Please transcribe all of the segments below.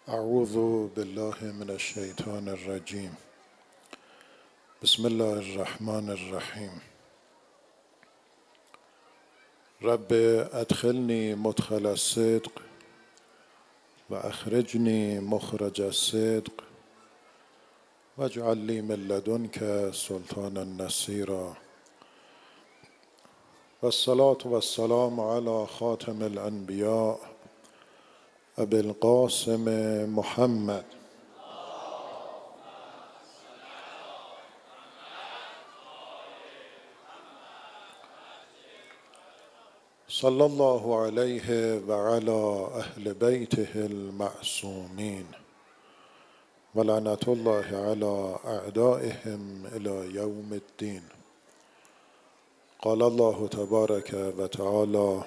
اعوذ بالله من الشیطان الرجیم. بسم الله الرحمن الرحیم. رب ادخلنی مدخل الصدق و اخرجنی مخرج الصدق واجعل لی من لدنک سلطانا نصیرا. والصلاة والسلام علی خاتم الانبیاء ابی القاسم محمد صلی الله علیه و علی اهل بیته المعصومین و لعنة الله علی اعدائهم الی یوم الدین. قال الله تبارک و تعالی: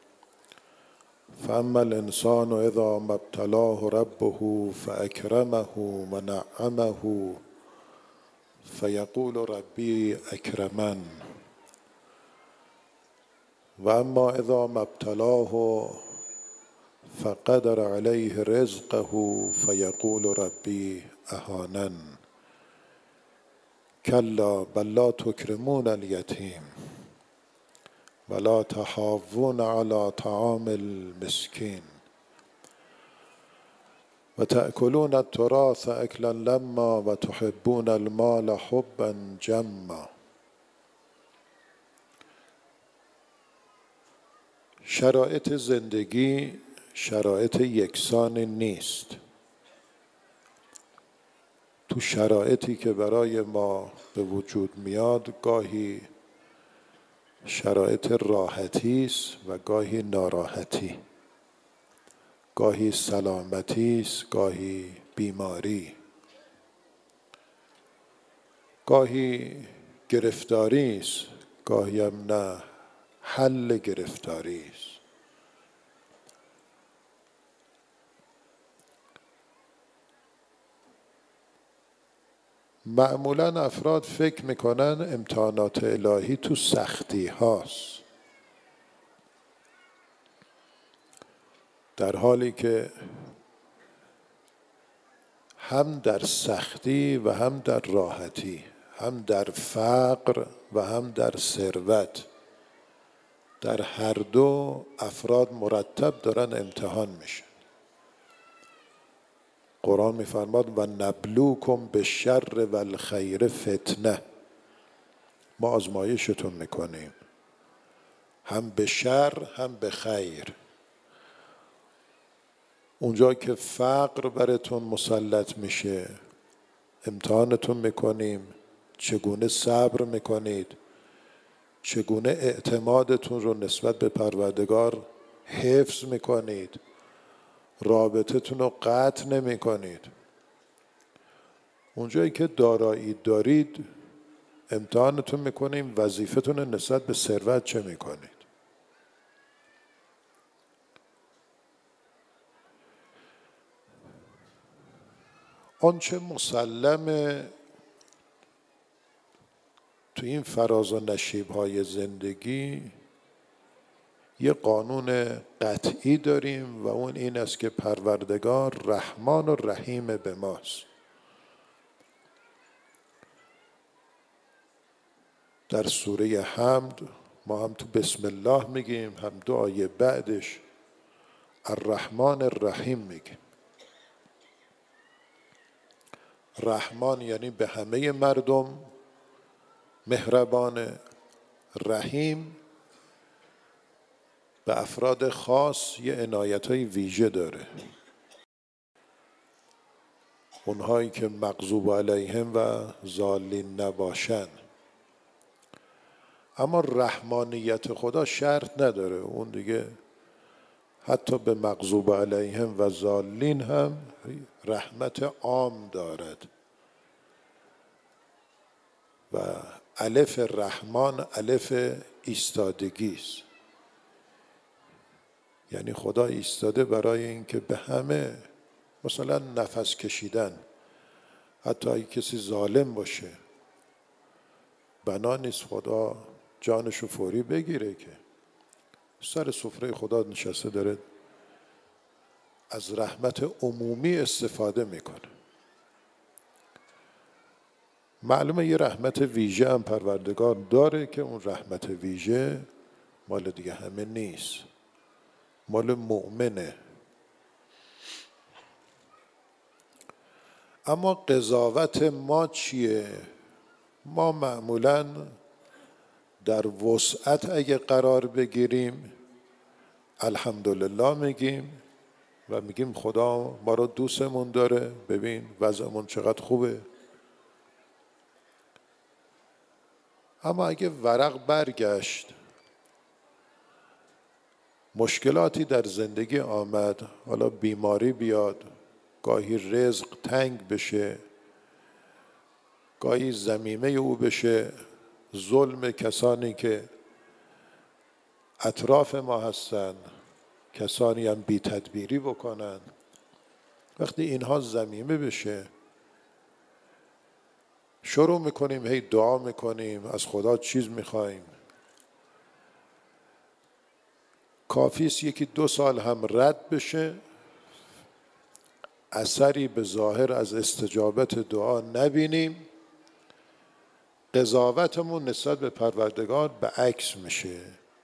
فاما الانسان اذا ما ابتلاه ربه فاکرمه و نعمه فیقول ربی اکرمن و اما اذا ما ابتلاه فقدر علیه رزقه فیقول ربی اهانن کلا بل لا تکرمون الیتیم ولا تحاضون علی طعام المسکین و تأکلون التراث اکلا لما و تحبون المال حبا جما. شرایط زندگی شرایط یکسان نیست. تو شرایطی که برای ما به وجود میاد گاهی شرایط راحتی است و گاهی ناراحتی، گاهی سلامتی است، گاهی بیماری، گاهی گرفتاری است، گاهی هم نه حل گرفتاری است. معمولا افراد فکر میکنن امتحانات الهی تو سختی هاست، در حالی که هم در سختی و هم در راحتی، هم در فقر و هم در ثروت، در هر دو افراد مرتب دارن امتحان میشن. قرآن میفرماد و نبلوکم بالشر و الخیر فتنه، ما آزمایشتون میکنیم هم به شر هم به خیر. اونجا که فقر براتون مسلط میشه امتحانتون میکنیم چگونه صبر میکنید، چگونه اعتمادتون رو نسبت به پروردگار حفظ میکنید، رابطتون رو قطع نمی کنید. اونجایی که دارایی دارید امتحانتون میکنیم وظیفتون رو نسبت به ثروت چه میکنید. آنچه مسلمه تو این فراز و نشیب‌های زندگی یه قانون قطعی داریم و اون این است که پروردگار رحمان و رحیم به ماست. در سوره حمد ما هم تو بسم الله میگیم، هم دو آیه بعدش الرحمن الرحیم میگیم. رحمان یعنی به همه مردم مهربانه، رحیم به افراد خاص یه عنایت‌های ویژه داره، اونهایی که مغضوب علیهم و ضالین نباشن. اما رحمانیت خدا شرط نداره، اون دیگه حتی به مغضوب علیهم و ضالین هم رحمت عام دارد و الف رحمان الف ایستادگی است، یعنی خدا ایستاده برای اینکه به همه، مثلا نفس کشیدن، حتی اگه کسی ظالم باشه بنا نیست خدا جانشو فوری بگیره، که سر سفره خدا نشسته داره از رحمت عمومی استفاده میکنه. معلومه یه رحمت ویژه هم پروردگار داره که اون رحمت ویژه مال دیگه همه نیست، مال مؤمنه. اما قضاوت ما چیه؟ ما معمولاً در وسعت اگه قرار بگیریم الحمدلله میگیم و میگیم خدا ما رو دوستمون داره، ببین وضعمون چقدر خوبه. اما اگه ورق برگشت، مشکلاتی در زندگی آمد، حالا بیماری بیاد، گاهی رزق تنگ بشه، گاهی ضمیمه او بشه، ظلم کسانی که اطراف ما هستن، کسانی هم بی تدبیری بکنن، وقتی اینها ضمیمه بشه شروع میکنیم هی دعا میکنیم، از خدا چیز میخوایم. کافیست یکی 2 سال هم رد بشه، اثری به ظاهر از استجابت دعا نبینیم، قضاوتمون نسبت به پروردگار به عکس میشه.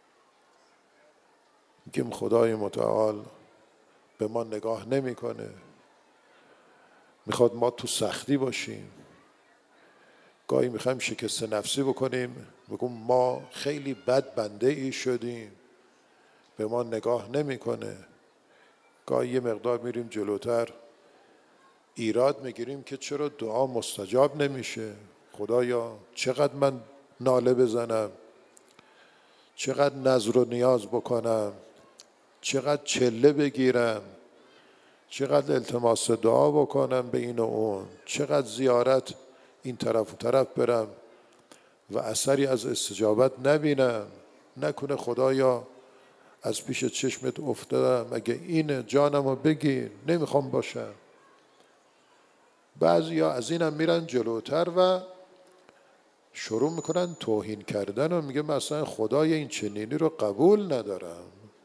میگیم خدای متعال به ما نگاه نمیکنه، میخواد ما تو سختی باشیم. گاهی میخوایم شکست نفسی بکنیم، میگم ما خیلی بد بنده ای شدیم، به ما نگاه نمیکنه. گاهی یه مقدار میریم جلوتر، ایراد میگیریم که چرا دعا مستجاب نمیشه. خدایا چقدر من ناله بزنم، چقدر نذر و نیاز بکنم، چقدر چله بگیرم، چقدر التماس دعا بکنم به این و اون، چقدر زیارت این طرف و طرف برم و اثری از استجابت نبینم. نکنه خدایا از پیش چشمت افتادم، اگه این جانمو بگیر، نمیخوام باشم. بعضیا از اینم میرن جلوتر و شروع میکنن توهین کردن و میگه مثلا خدای این چنینی رو قبول ندارم.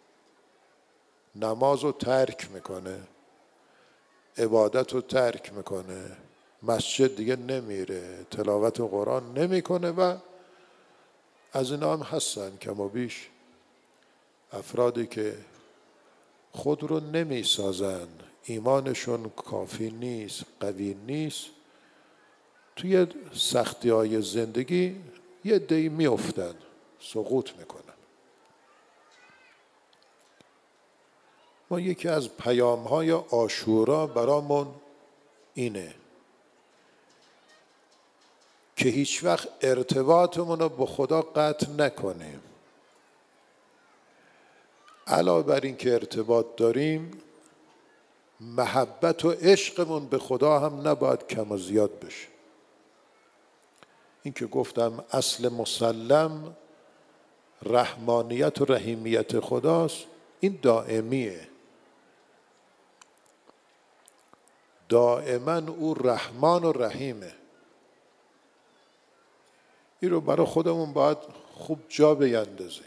نماز رو ترک میکنه، عبادت رو ترک میکنه، مسجد دیگه نمیره، تلاوت قرآن نمیکنه و از اینا هم هستن کم و بیش افرادی که خود رو نمیسازن، ایمانشون کافی نیست، قوی نیست، توی سختی های زندگی یه عده‌ای میافتن، سقوط میکنن. ما یکی از پیام های عاشورا برامون اینه که هیچ وقت ارتباطمون رو با خدا قطع نکنیم. علاوه بر این که ارتباط داریم، محبت و عشقمون به خدا هم نباید کم و زیاد بشه. این که گفتم اصل مسلم رحمانیت و رحیمیت خداست، این دائمیه. دائما او رحمان و رحیمه. این رو برای خودمون باید خوب جا بیندازیم.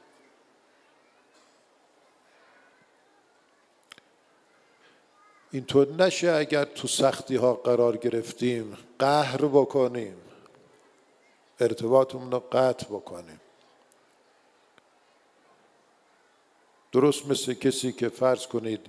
اینطور نشه اگر تو سختی ها قرار گرفتیم قهر بکنیم، ارتباطمون رو قطع بکنیم. درست مثل کسی که فرض کنید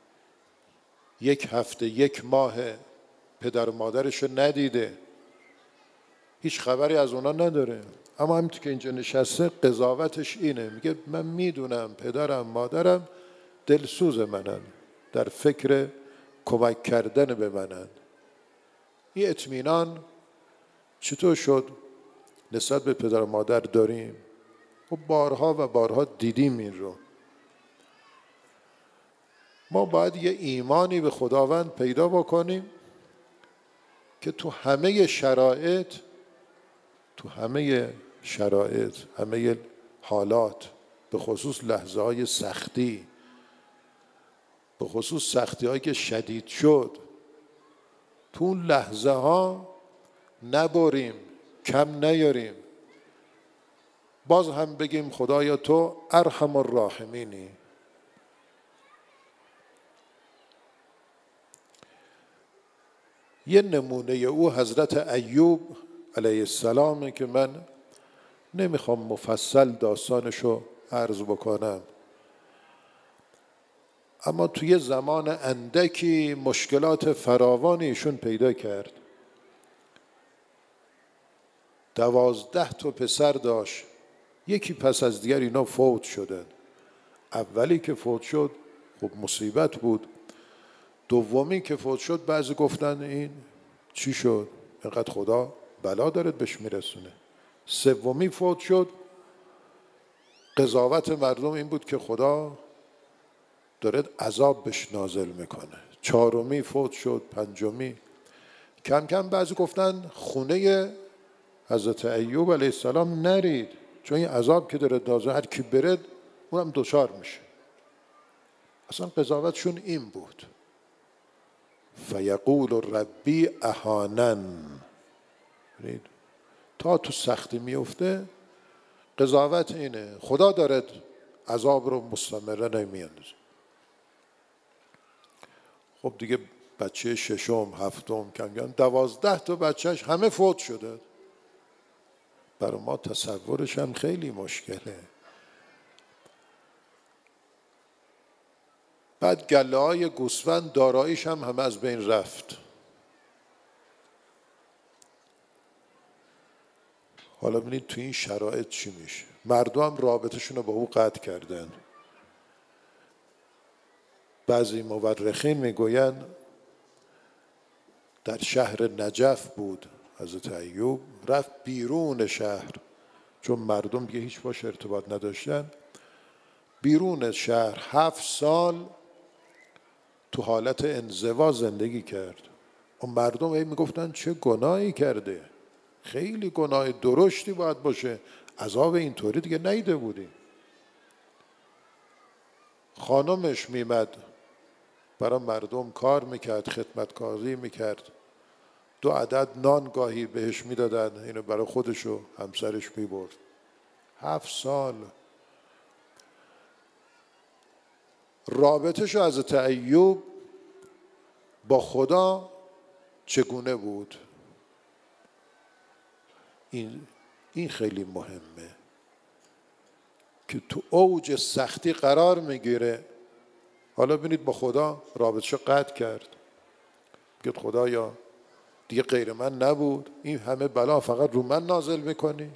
1 هفته 1 ماه پدر و مادرش رو ندیده، هیچ خبری از اونا نداره، اما همینطور که اینجا نشسته قضاوتش اینه، میگه من میدونم پدرم مادرم دلسوز منن، در فکر کمک کردن به منن. این اطمینان چطور شد نسبت به پدر و مادر داریم؟ و بارها و بارها دیدیم این رو. ما باید یه ایمانی به خداوند پیدا بکنیم که تو همه شرایط، همه حالات، به خصوص لحظه های سختی، به خصوص سختی هایی که شدید شد، تو اون لحظه ها نبریم، کم نیاریم، باز هم بگیم خدایا تو ارحم الراحمینی. یه نمونه او حضرت ایوب علیه السلامه که من نمیخوام مفصل داستانشو عرض بکنم، اما توی زمان اندکی مشکلات فراوانی ایشون پیدا کرد. 12 تا پسر داشت، یکی پس از دیگر اینا فوت شدن. اولی که فوت شد خب مصیبت بود، دومی که فوت شد بعضی گفتن این چی شد، اینقدر خدا بلا دارد بهش میرسونه. سومی فوت شد، قضاوت مردم این بود که خدا دارد عذاب بهش نازل میکنه. چهارمی فوت شد، پنجمی. کم کم بعضی گفتن خونه حضرت ایوب علیه السلام نرید، چون این عذاب که داره نازل هر کی برد اونم دچار میشه. اصلا قضاوتشون این بود، فیقول ربی اهانن. تا تو سختی میفته قضاوت اینه، خدا دارد عذاب رو مستمره نمیاندازه. خب دیگه بچه ششم، هفتم، کم کم 12 تا بچهش همه فوت شده. برای ما تصورش هم خیلی مشکله. بعد گله های گوسفند داراییش هم همه از بین رفت. حالا ببینید تو این شرایط چی میشه. مردم رابطشون رو با او قطع کردن. بعضی مورخین میگوین در شهر نجف بود حضرت ایوب، رفت بیرون شهر چون مردم دیگه هیچ باش ارتباط نداشتن. بیرون شهر 7 سال تو حالت انزوا زندگی کرد. و مردم میگفتن چه گناهی کرده، خیلی گناه درشتی باید باشه، عذاب اینطوری دیگه نیده بودیم. خانمش میمد برای مردم کار میکرد، خدمتکاری میکرد، 2 عدد نان گاهی بهش میدادن، اینو برای خودش و همسرش میبرد. 7 سال. رابطش حضرت ایوب با خدا چگونه بود؟ این خیلی مهمه که تو اوج سختی قرار میگیره. حالا ببینید با خدا رابطش قطع کرد، بگید خدایا دیگه غیر من نبود، این همه بلا فقط رو من نازل میکنی.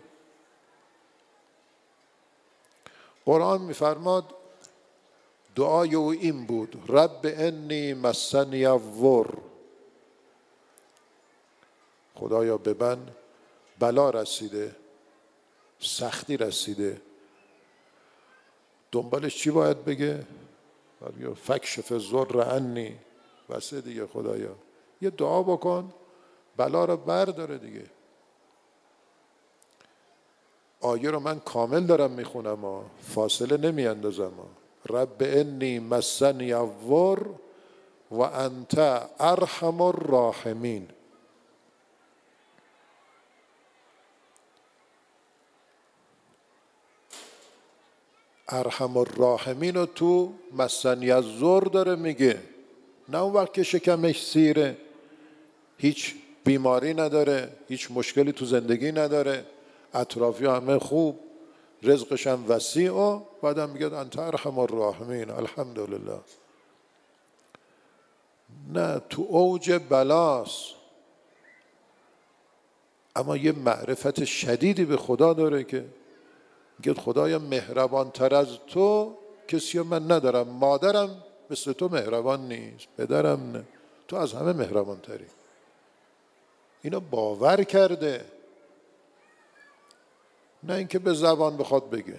قرآن میفرماد دعای او این بود، رب انی مسنی الضر. خدایا به من بلا رسیده، سختی رسیده. دنبالش چی باید بگه؟ فکشف الضر عنی. واسه دیگه خدایا یه دعا بکن بلا رو برداره دیگه. آیه رو من کامل دارم میخونم، فاصله نمیاندازم. رب انی مسنی الضر و انت ارحم الراحمین. ارحم الراحمین رو تو مسنی الضر داره میگه، نه اون وقت که شکمش سیره، هیچ بیماری نداره، هیچ مشکلی تو زندگی نداره، اطرافی همه خوب، رزقش هم وسیع، و بعدم میگه انت ارحم الراحمین الحمدلله. نه، تو اوج بلاست، اما یه معرفت شدیدی به خدا داره که میگه خدایا مهربان تر از تو کسی من ندارم، مادرم مثل تو مهربان نیست، پدرم نه، تو از همه مهربان تری. اینو باور کرده، نه اینکه به زبان بخواد بگه.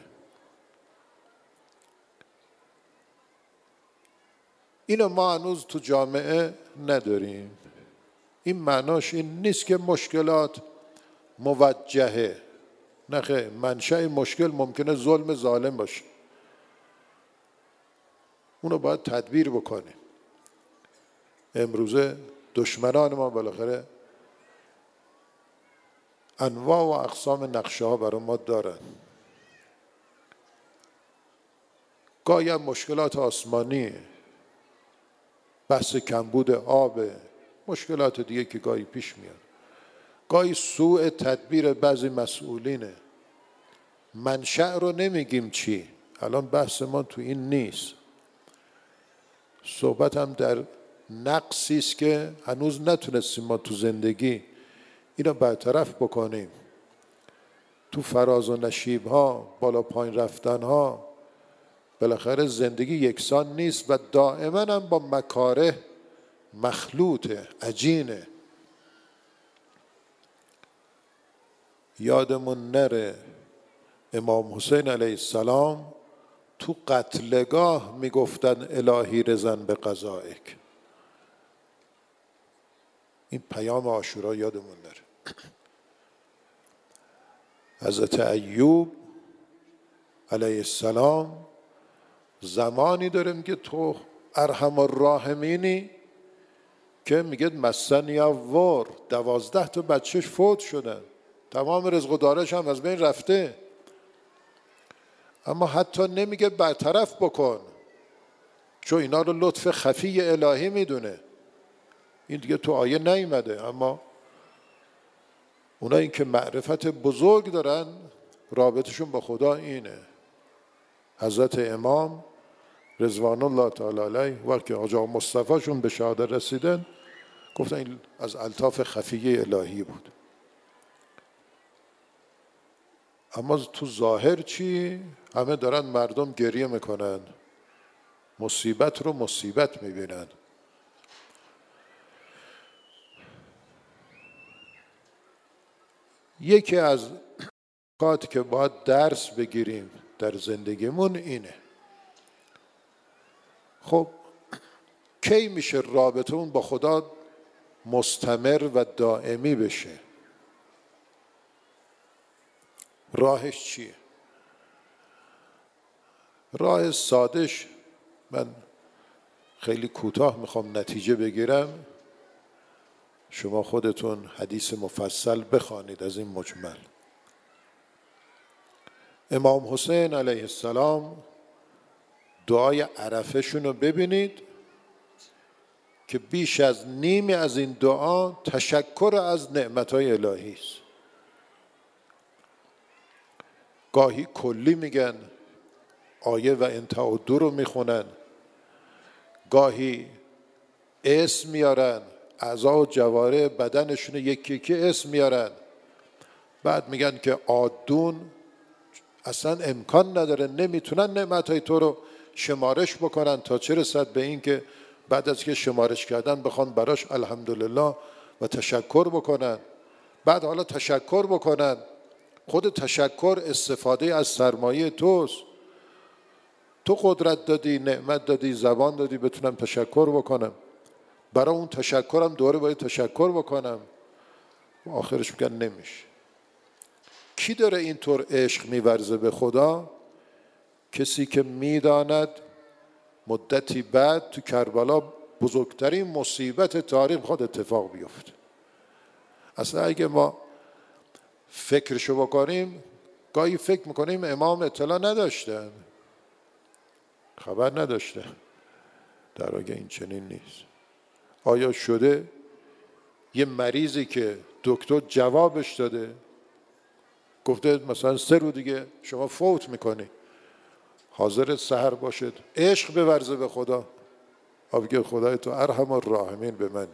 اینو ما هنوز تو جامعه نداریم. این معناش این نیست که مشکلات موجهه، نه خیر، منشأ مشکل ممکنه ظلم ظالم باشه، اونو باید تدبیر بکنیم. امروزه دشمنان ما بالاخره انواع و اقسام نقشه ها برای ما دارن. گاهی مشکلات آسمانی، بحث کمبود آب، مشکلات دیگه که گاهی پیش میاد، گاهی سوء تدبیر بعضی مسئولینه. منشأ رو نمیگیم چی، الان بحث ما تو این نیست. صحبت هم در نقصی است که هنوز نتونستیم ما تو زندگی اینو برطرف بکنیم. تو فراز و نشیب ها، بالا پایین رفتن ها، بالاخره زندگی یکسان نیست و دائما هم با مکاره مخلوطه، عجینه. یادمون نره امام حسین علیه السلام تو قتلگاه میگفتن الهی رضن به قضائک. این پیام عاشورا یادمون نره. حضرت ایوب علیه السلام زمانی داریم که تو ارحم الراحمینی که میگه مسنی الضر، 12 تا بچهش فوت شدن، تمام رزق و دارش هم از بین رفته، اما حتی نمیگه برطرف بکن، چون اینا رو لطف خفی الهی میدونه. این دیگه تو آیه نیامده، اما اونایی که معرفت بزرگ دارن رابطشون با خدا اینه. حضرت امام رضوان الله تعالی علیه وقتی حاج آقا مصطفی شون به شهادت رسیدن گفتن این از الطاف خفیه الهی بود. اما تو ظاهر چی؟ همه دارن مردم گریه میکنن، مصیبت رو مصیبت میبینن. یکی از نکاتی که باید درس بگیریم در زندگیمون اینه. خب کی میشه رابطمون با خدا مستمر و دائمی بشه؟ راهش چیه؟ راه سادش، من خیلی کوتاه میخوام نتیجه بگیرم، شما خودتون حدیث مفصل بخوانید از این مجمل. امام حسین علیه السلام دعای عرفه شون رو ببینید که بیش از نیمی از این دعا تشکر از نعمتهای الهی است. گاهی کلی میگن، آیه و ان تعدوا رو میخونن، گاهی اسم میارن، اعضا و جوارح بدنشون یکی یکی اسم میارن، بعد میگن که عادون اصلا امکان نداره، نمیتونن نعمتهای تو رو شمارش بکنن تا چه رسد به این که بعد از که شمارش کردن بخوان براش الحمدلله و تشکر بکنن. بعد حالا تشکر بکنن، خود تشکر استفاده از سرمایه توست. تو قدرت دادی، نعمت دادی، زبان دادی بتونم تشکر بکنم، برای اون تشکرم دوره باید تشکر بکنم. و آخرش میگن نمیشه. کی داره اینطور عشق میورزه به خدا؟ کسی که میداند مدتی بعد تو کربلا بزرگترین مصیبت تاریخ خود اتفاق بیفته. اصلا اگه ما فکرشو بکنیم، گاهی فکر میکنیم امام اطلاع نداشتن، خبر نداشته، در واقع این چنین نیست. آیا شده یه مریضی که دکتر جوابش داده گفته مثلا 3 روز دیگه شما فوت میکنی، حاضر سحر باشد عشق بورزه به خدا، بگه خدای تو ارحم الراحمین به منی.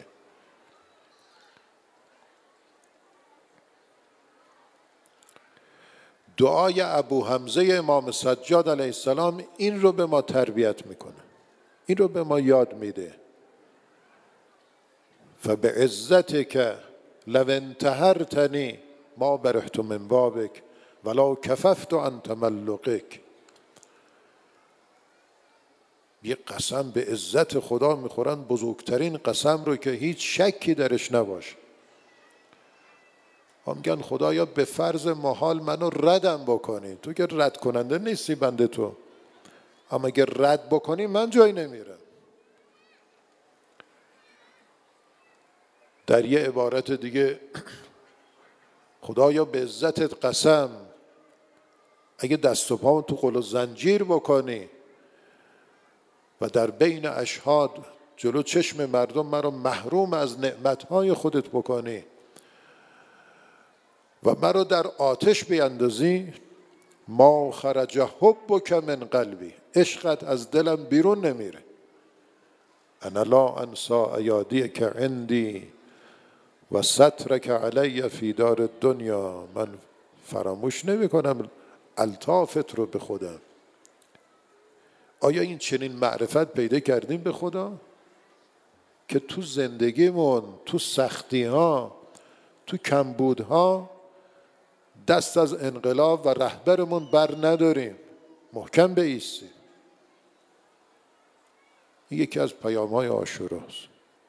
دعای ابو حمزه امام سجاد علیه السلام این رو به ما تربیت میکنه، این رو به ما یاد میده. فبعزتک لو انتهرتنی ما برحت من بابک ولا کففت عن تملقک. یه قسم به عزت خدا میخورن، بزرگترین قسم رو که هیچ شکی درش نباشه. هم میگن خدایا به فرض محال منو ردم بکنی، تو که رد کننده نیستی بنده تو، اما اگر رد بکنی من جایی نمیرم. در یه عبارت دیگه خدایا به عزتت قسم اگه دست و پامو تو قل و زنجیر بکنی و در بین اشهاد جلو چشم مردم مرا محروم از نعمتهای خودت بکنی و مرا در آتش بیندازی، ما خرج حبک من قلبی، عشقت از دلم بیرون نمیره. انا لا انسى ایادیک عندی و سترک علی فی دار الدنیا، من فراموش نمی کنم الطافت رو به خودم. آیا این چنین معرفت پیدا کردیم به خدا که تو زندگیمون، تو سختی ها، تو کمبودها دست از انقلاب و رهبرمون بر نداریم، محکم بایستیم؟ این یکی از پیام‌های عاشوراست.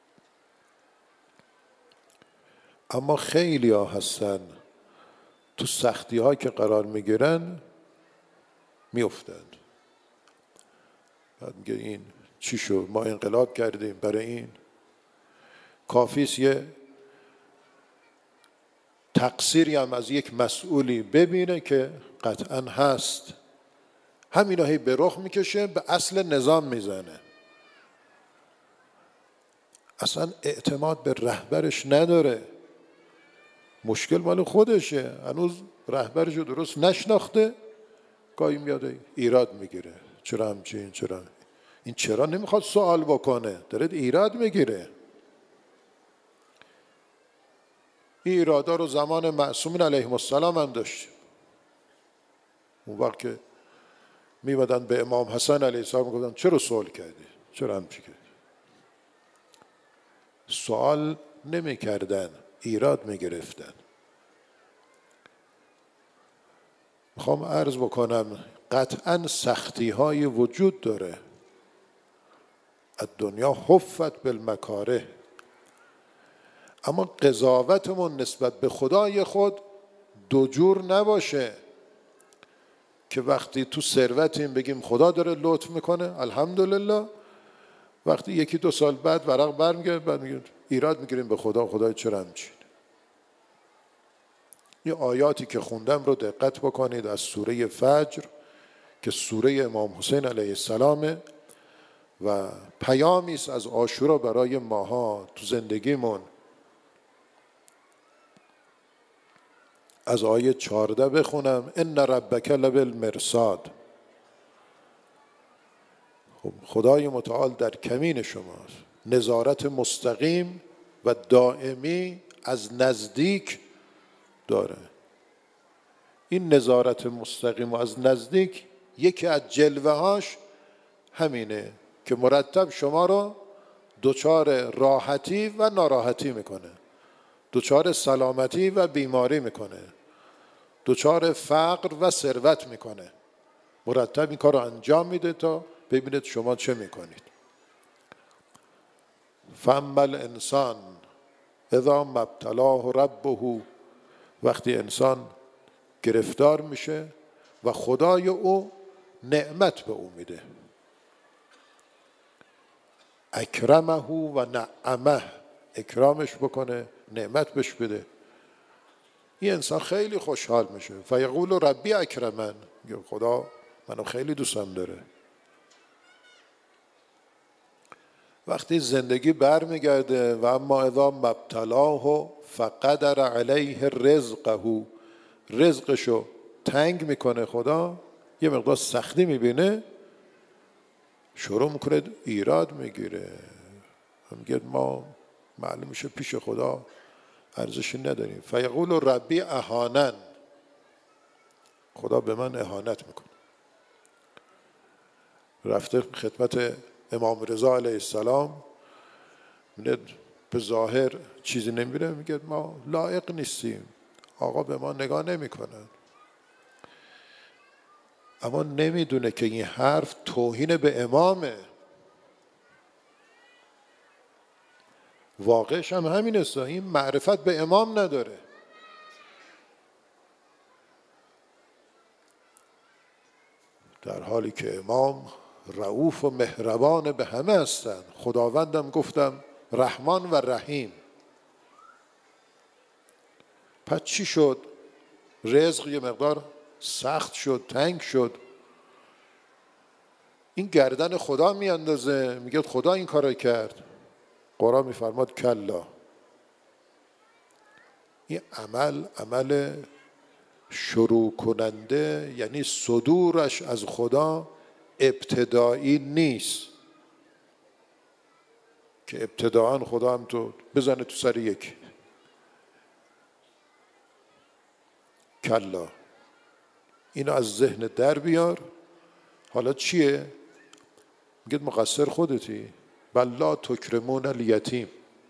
اما خیلی ها هستن تو سختی ها که قرار میگیرن میافتند. بعد میگه این چی شد؟ ما انقلاب کردیم برای این. کافیست یه تقصیری هم از یک مسئولی ببینه که قطعا هست، همینا هی به رخ میکشه، به اصل نظام میزنه، اصلا اعتماد به رهبرش نداره. مشکل مال خودشه، هنوز رهبرش رو درست نشناخته، گاهی میاد ایراد میگیره. چرا همچین؟ چرا این؟ چرا نمیخواد سوال بکنه، داره ایراد میگیره. این ایرادا رو زمان معصومین علیهم السلام هم داشتیم. اون وقت که میمدن به امام حسن علیه السلام میگفتن چرا سوال کردی؟ چرا همچین کردی؟ سوال نمیکردن، ایراد میگرفتن. میخوام عرض بکنم قطعا سختی های وجود داره. الدنیا حفت بالمکاره، اما قضاوتمون نسبت به خدای خود دو جور نباشه که وقتی تو ثروتیم بگیم خدا داره لطف میکنه الحمدلله، وقتی یکی دو سال بعد ورق برمیگرده بعد میگیم ایراد میگیریم به خدا، خدای چرا همچین. یه آیاتی که خوندم رو دقت بکنید از سوره فجر که سوره امام حسین علیه السلامه و پیامی است از عاشورا برای ماها تو زندگیمون. از آیه 14 بخونم: ان ربک لبالمرصاد. خب خدای متعال در کمین شماست، نظارت مستقیم و دائمی از نزدیک داره. این نظارت مستقیم و از نزدیک یکی از جلوه هاش همینه که مرتب شما رو دچار راحتی و ناراحتی میکنه، دچار سلامتی و بیماری میکنه، دچار فقر و ثروت میکنه. مرتب این کار رو انجام میده تا ببینید شما چه میکنید. فاما الانسان اذا ما ابتلاه ربه، وقتی انسان گرفتار میشه و خدای او نعمت به او میده، اکرمه و نعمه، اکرامش بکنه، نعمت بهش بده، این انسان خیلی خوشحال میشه. فیقول ربی اکرمن، خدا منو خیلی دوستم داره. وقتی زندگی برمیگرده و اما اذا مبتلاه فقدر علیه رزقه، رزقشو تنگ میکنه خدا، یه مقدار سختی میبینه، شروع میکنه ایراد میگیره، میگه ما معلوم میشه پیش خدا ارزشی نداریم. فیقول ربی اهانن، خدا به من اهانت میکنه. رفته خدمت امام رضا علیه السلام، به ظاهر چیزی نمیره، میگه ما لایق نیستیم، آقا به ما نگاه نمیکنن. اما نمیدونه که این حرف توهین به امامه. واقعش هم همین است، این معرفت به امام نداره. در حالی که امام رؤوف و مهربان به همه هستند. خداوندم گفتم رحمان و رحیم. پس چی شد؟ رزق یه مقدار سخت شد، تنگ شد. این گردن خدا میاندازه، میگه خدا این کارو کرد. قرآن میفرماد کلا، این عمل شروع کننده، یعنی صدورش از خدا ابتدایی نیست که ابتداعا خدا هم تو بزنه تو سر یکی. کلا، اینو از ذهن در بیار. حالا چیه؟ میگه مقصر خودتی. بل لا تکرمون الیتیم.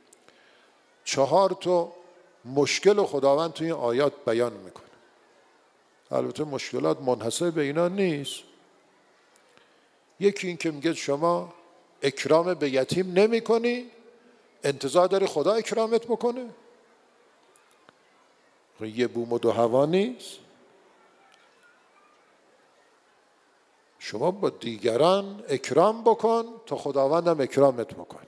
4 مشکل خداوند توی این آیات بیان میکنه. البته مشکلات منحصر به اینا نیست. یکی این که میگه شما اکرام به یتیم نمی کنی، انتظار داری خدا اکرامت بکنه؟ یه بوم و 2 هوا نیست. شما با دیگران اکرام بکن تا خداوندم اکرامت بکن.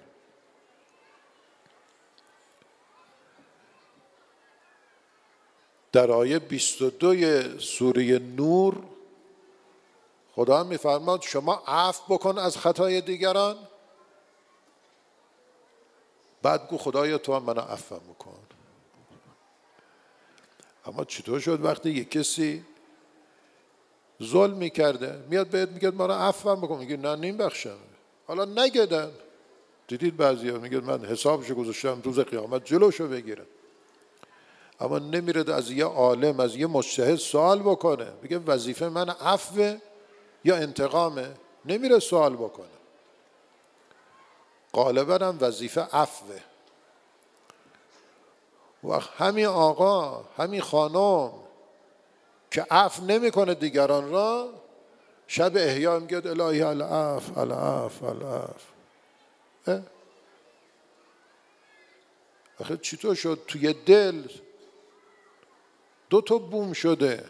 در آیه 22 سوره نور خدا میفرماد شما عفو بکن از خطای دیگران، بعد گو خدایا تو هم منو عفو بکن. اما چطور شد وقتی یک کسی ظلم میکرده میاد بهت میگه ما رو عفو بکن، میگه نه نمیبخشم. حالا نگدن. دیدید بعضیا میگه من حسابشو گذاشتم روز قیامت جلوشو بگیرم. اما نمیره از یه عالم، از یه مجتهد سوال بکنه، میگه وظیفه من عفو یا انتقامه؟ نمیره سوال بکنه. غالبا هم وظیفه عفوه. و همین آقا، همین خانم که عفو نمیکنه دیگران را، شب احیا میگه الهی العفو العفو العفو. آخه چطور شد توی دل 2 بوم شده؟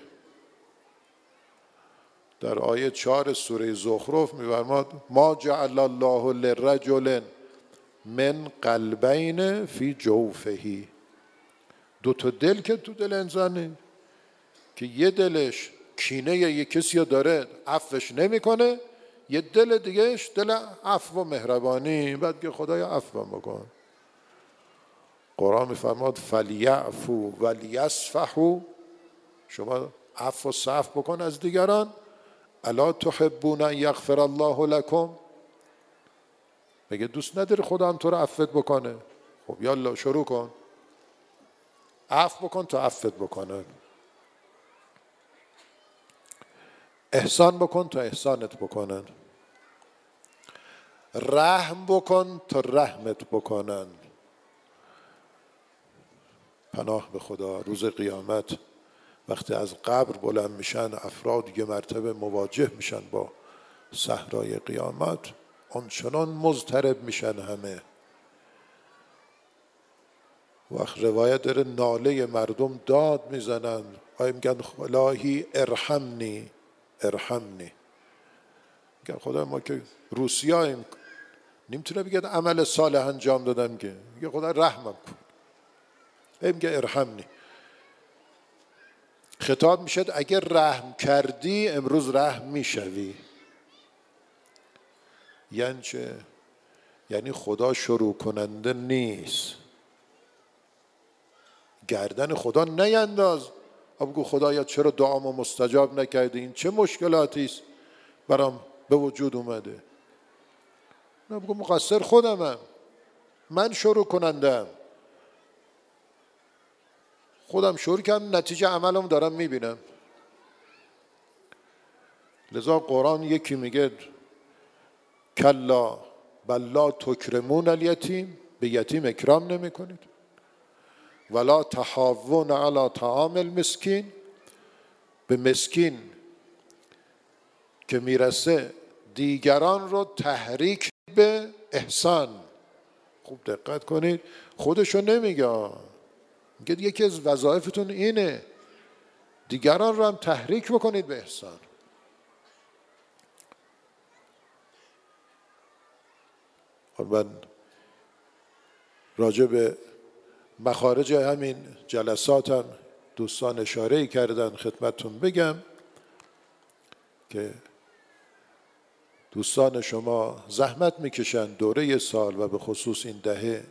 در آیه 4 سوره زخرف می‌فرماد ما جعل الله لرجل من قلبین فی جوفه. 2 دل که تو دل انسانه که یه دلش کینه یه کسی رو داره عفوش نمیکنه، یه دل دیگهش دل عفو و مهربانی، بعد که خدایا عفو بکن. قرآن میفرماد فلیعفو ولیصفحوا. شما عفو و صفح بکن از دیگران. الا تحبون ان یغفر الله لکم. میگه دوست نداری خدا هم تو رو عفوت بکنه؟ خب یالا شروع کن، عفو بکن تا عفوت بکنه. احسان بکن تا احسانت بکنن. رحم بکن تا رحمت بکنن. پناه به خدا روز قیامت وقتی از قبر بلند میشن افراد یه مرتبه مواجه میشن با صحرای قیامت، آنچنان مضطرب میشن همه. وقت روایت داره ناله مردم داد میزنن، میگن الهی ارحمنی ارحمنی. میگن خدا ما که روسیاییم نمیتونه بگه عمل صالح انجام دادم، که میگه خدا رحمم کن. میگه ارحمنی. خطاب میشد اگر رحم کردی امروز رحم میشوی. یعنی چه؟ یعنی خدا شروع کننده نیست. گردن خدا نینداز. بگو خدایا چرا دعامو مستجاب نکردی؟ این چه مشکلاتی است برام به وجود اومده؟ نه، بگو مقصر خودمم، من شروع کنندم. خودم شروع کردم، نتیجه عملم دارم میبینم. لذا قرآن یکی میگه کلا بل لا تکرمون الیتیم. به یتیم اکرام نمی کنید. ولا تحاضون علی طعام المسکین. به مسکین که میرسه دیگران رو تحریک به احسان. خوب دقت کنید، خودشو نمیگه، میگه یکی از وظایفتون اینه دیگران رو هم تحریک بکنید به احسان. من راجع به مخارج همین جلساتم دوستان اشاره کردن، خدمتتون بگم که دوستان شما زحمت میکشن دوره سال و به خصوص این دهه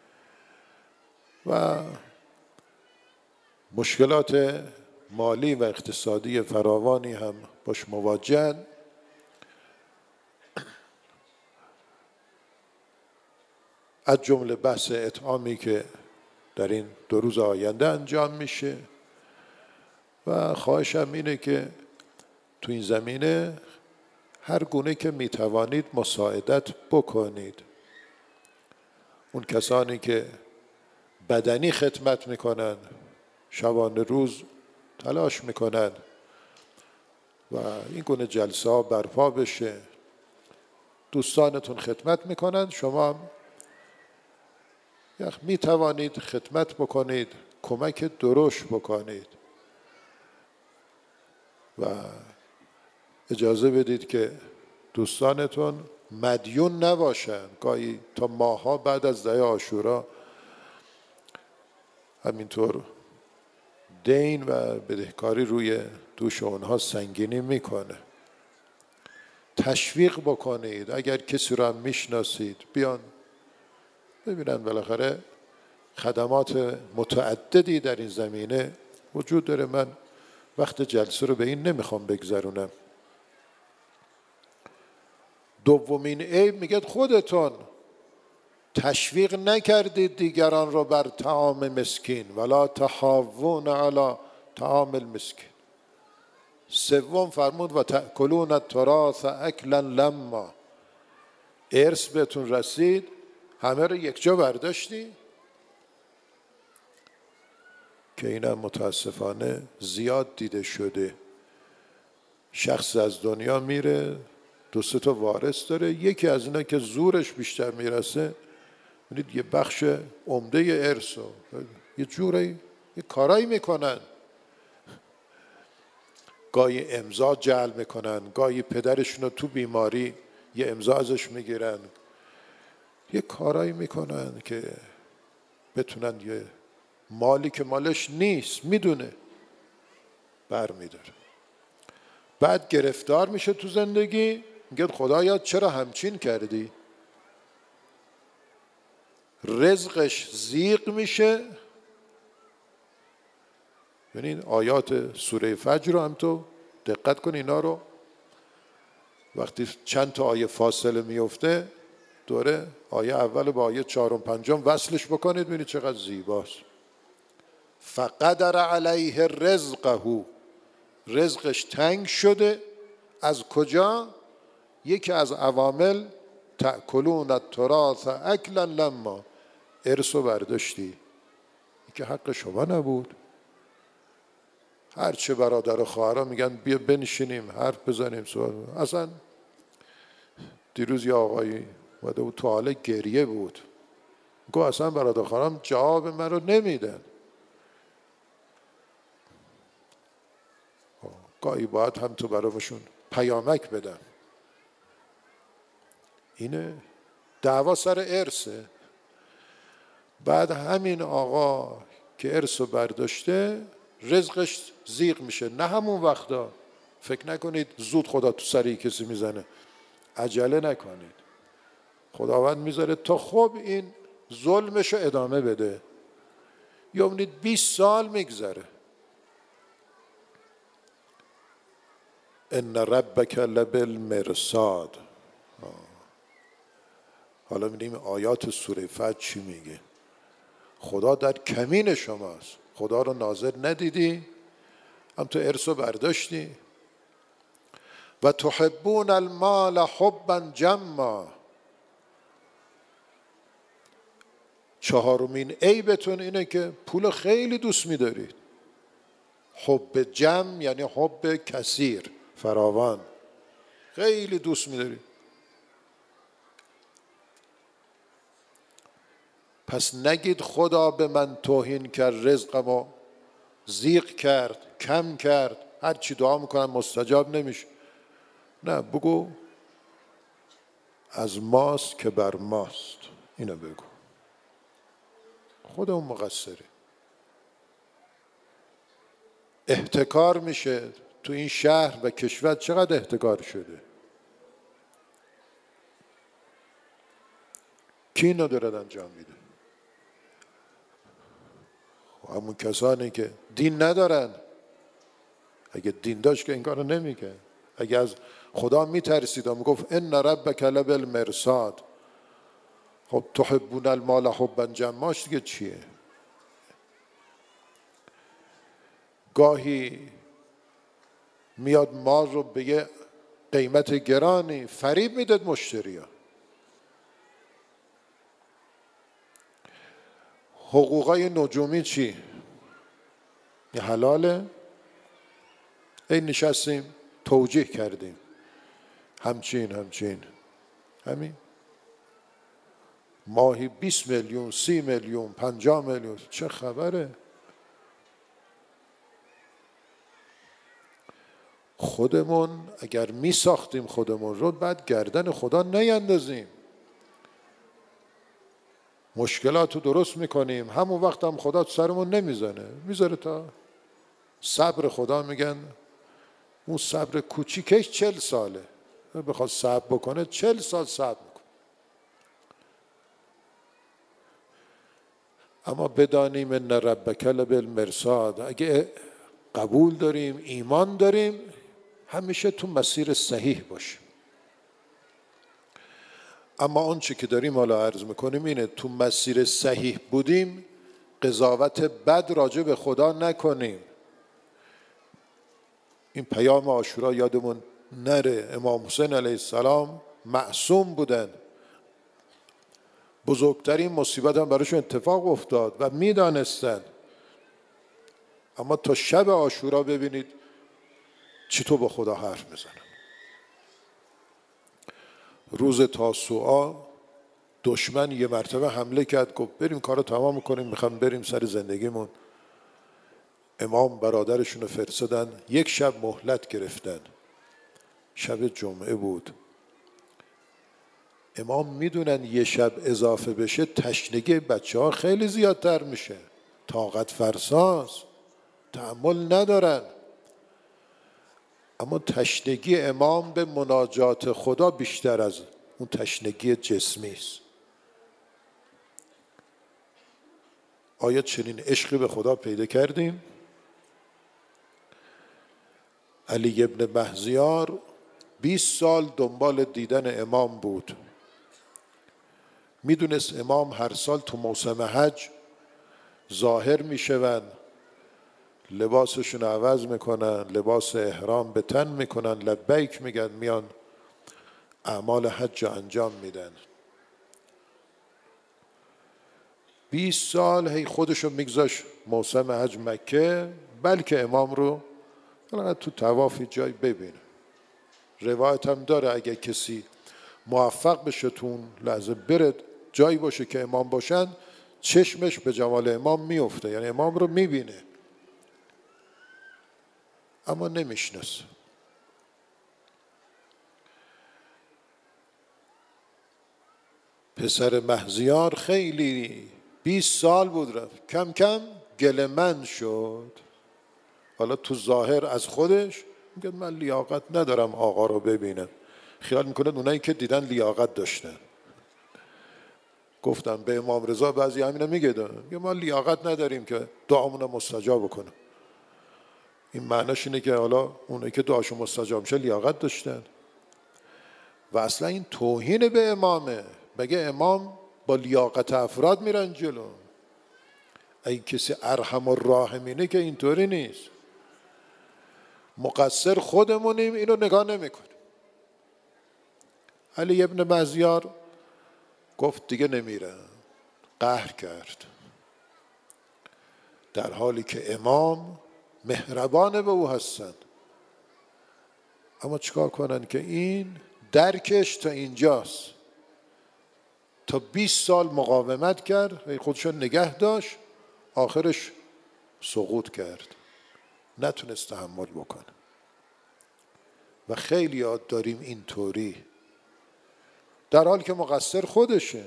و مشکلات مالی و اقتصادی فراوانی هم باش مواجهن. از جمله بحث اطعامی که در این 2 روز آینده انجام میشه و خواهشم اینه که تو این زمینه هر گونه که میتوانید مساعدت بکنید. اون کسانی که بدنی خدمت میکنن شبانه روز تلاش میکنن و این گونه جلسه ها برپا بشه، دوستانتون خدمت میکنن، شما هم میتوانید خدمت بکنید، کمک درشت بکنید و اجازه بدید که دوستانتون مدیون نباشن. گاهی تا ماه‌ها بعد از ده عاشورا همینطور دین و بدهکاری روی دوش اونها سنگینی میکنه. تشویق بکنید، اگر کسی رو هم میشناسید بیان ببینن بالاخره خدمات متعددی در این زمینه وجود داره. من وقت جلسه رو به این نمیخوام بگذرونم. دومین عیب میگه خودتون تشویق نکردید دیگران رو بر طعام مسکین، ولا تحاضون علی طعام المسکین. سوم فرمود و تأکلون التراث اکلا لما. ارث بهتون رسید، همه رو یک جا برداشتی، که اینم متاسفانه زیاد دیده شده. شخص از دنیا میره، 2-3 تا وارث داره، یکی از اینا که زورش بیشتر میرسه، ببینید یه بخش عمده ارث رو یه جوری یه کارایی میکنن. گاهی امضا جعل میکنن، گاهی پدرشون رو تو بیماری یه امضا ازش میگیرن، یه کارایی میکنن که بتونن یه مالی که مالش نیست میدونه بر میداره. بعد گرفتار میشه تو زندگی، میگه خدایا چرا همچین کردی؟ رزقش ضیق میشه. ببینید آیات سوره فجر رو هم تو دقت کن، اینا رو وقتی چند تا آیه فاصله میفته دوره آیه اول با آیه 4 و 5 وصلش بکنید، ببینید چقدر زیباست. فقدر علیه رزقه، رزقش تنگ شده. از کجا؟ یکی از عوامل تأکلون التراث اکلا لما، ارث رو برداشتی که حق شما نبود. هرچه برادر و خواهرها میگن بیا بنشینیم حرف بزنیم اصلا دیروز یه آقایی اومده بود تو حال گریه بود، گفت اصلا برادر خواهرام جواب من رو نمیدن. گاهی باید هم تو برامشون پیامک بدن. اینه دعوا سر ارثه. بعد همین آقا که ارث رو برداشته رزقش ضیق میشه، نه همون وقتا. فکر نکنید زود خدا تو سری کسی میزنه، عجله نکنید، خداوند میذاره تا خب این ظلمش رو ادامه بده. یا ببینید 20 سال میگذره. ان ربک لبالمرصاد. حالا می‌بینیم آیات سوره فجر چی میگه. خدا در کمین شماست. خدا رو ناظر ندیدی، هم تو ارث رو برداشتی. و تحبون المال حبا جما. 4مین عیبتون اینه که پول خیلی دوست می‌دارید. حب جمع یعنی حب کثیر، فراوان، خیلی دوست می‌دارید. پس نگید خدا به من توهین کرد، رزقمو ضیق کرد، کم کرد، هر چی دعا میکنم مستجاب نمیشه. نه، بگو از ماست که بر ماست. اینو بگو، خودمون مقصره. احتکار میشه تو این شهر و کشور. چقدر احتکار شده؟ کی اینو دارد انجام میده؟ همون کسانی که دین ندارن. اگه دین داشت که این کارو نمیگه. اگه از خدا میترسید و میگفت ان ربک لبالمرصاد، خب تحبون المال حبا جماش دیگه چیه؟ گاهی میاد مال رو به یه قیمت گرانی فریب میداد مشتری ها. حقوقای نجومی چی؟ این حلاله؟ این نشستیم توجیه کردیم همچین همین ماهی 20 میلیون 30 میلیون 50 میلیون چه خبره؟ خودمون اگر می ساختیم خودمون رو بعد گردن خدا نیندازیم. مشکلات رو درست میکنیم، همون وقت هم خدا تو سرمون نمیزنه، میذاره تا صبر خدا. میگن اون صبر کوچیکش 40 ساله، بخواد صبر بکنه 40 سال صبر میکنه. اما بدانیم ان ربک لبالمرصاد، اگه قبول داریم ایمان داریم همیشه تو مسیر صحیح باشیم. اما اون چی که داریم حالا عرض میکنیم اینه، تو مسیر صحیح بودیم قضاوت بد راجع به خدا نکنیم. این پیام عاشورا یادمون نره، امام حسین علیه السلام معصوم بودن، بزرگترین مصیبت هم براشون اتفاق افتاد و میدانستن. اما تا شب عاشورا ببینید چطور با خدا حرف میزنن. روز تاسوعا دشمن یه مرتبه حمله کرد، گفت بریم کارو تمام کنیم، میخوام بریم سر زندگیمون. امام برادرشون رو فرستادن، یک شب مهلت گرفتن. شب جمعه بود. امام میدونن یه شب اضافه بشه تشنگی بچه ها خیلی زیادتر میشه، طاقت فرساست، تحمل ندارن. اما تشنگی امام به مناجات خدا بیشتر از اون تشنگی جسمی است. آیا چنین عشقی به خدا پیدا کردیم؟ علی ابن مهزیار 20 سال دنبال دیدن امام بود. میدونست امام هر سال تو موسم حج ظاهر میشون، لباسشون عوض میکنن، لباس احرام به تن میکنن، لبیک میگن، میان اعمال حج انجام میدن. 20 سال هی خودشو میگذاشت موسم حج مکه، بلکه امام رو تو طوافی جای ببینه. روایت هم داره اگه کسی موفق بشه تو اون لحظه بره جایی باشه که امام باشن، چشمش به جمال امام میفته، یعنی امام رو میبینه. اما نمیشناسه. پسر مهزیار خیلی 20 سال بود رفت، کم کم گله‌مند شد. حالا تو ظاهر از خودش میگه من لیاقت ندارم آقا رو ببینم. خیال میکنه اونایی که دیدن لیاقت داشتن. گفتم به امام رضا بعضی همینو میگه ما لیاقت نداریم که دعامون رو مستجاب کنم. این معناش اینه که حالا اونایی که دعاشون مستجاب میشه لیاقت داشتن. و اصلا این توهین به امامه. بگه امام با لیاقت افراد میرن جلو. این کسی ارحم الراحمینه که اینطوری نیست. مقصر خودمونیم، اینو نگاه نمیکنیم. علی ابن مهزیار گفت دیگه نمیره، قهر کرد، در حالی که امام مهربان به او هستند. اما چیکار کنن که این درکش تا اینجاست. تا 20 سال مقاومت کرد، خودشو نگه داشت، آخرش سقوط کرد، نتونست تحمل بکنه. و خیلی یاد داریم اینطوری، در حالی که مقصر خودشه.